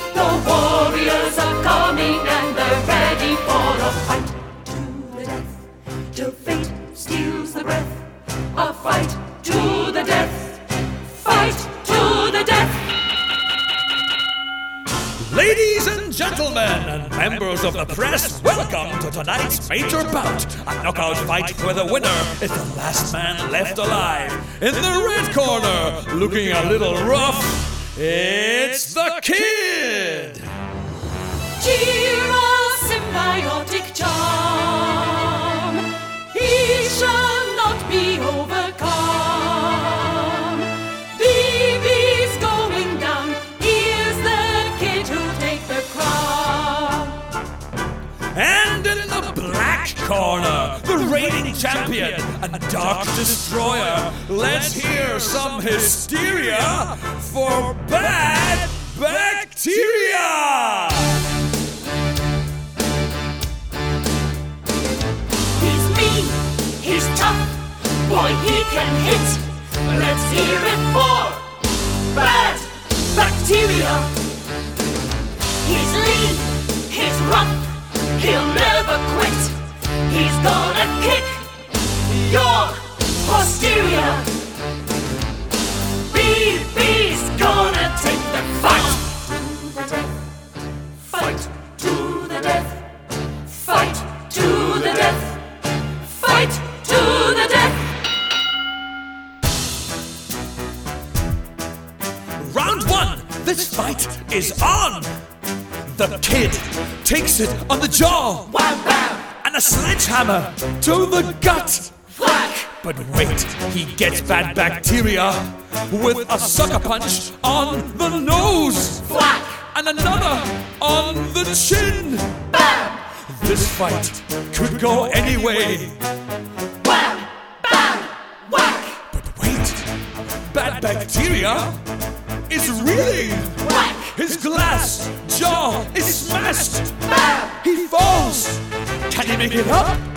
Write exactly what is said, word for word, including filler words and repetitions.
The warriors are coming and they're ready for a fight to the death, till fate steals the breath. A fight to the death, fight to the death. Ladies and gentlemen, and members of the press, welcome to tonight's major bout. A knockout fight where the winner is the last man left alive. In the red corner, looking a little rough, it's the Kid! Jira symbiotic charm, he shall not be overcome. B B's going down, he is the Kid who'll take the crown. And in the black corner, the reigning champion and dark destroyer. Let's hear some hysteria for Bad Bacteria! He's mean, he's tough, boy he can hit. Let's hear it for Bad Bacteria. He's lean, he's rough, he'll never quit. He's gonna kick your posterior. B B's gonna take the fight to the death, fight to the death, fight to the death, fight to the death. Round one, this fight is on! The Kid takes it on the jaw, Wham bam, and a sledgehammer to the gut. whack, But wait, he gets Bad Bacteria with a sucker punch on the nose whack, and another on the chin. bam, This fight could go any way. wham, bam, whack, But wait, Bad Bacteria is reeling. whack, His glass jaw is smashed. bam, He falls. Can he make it up?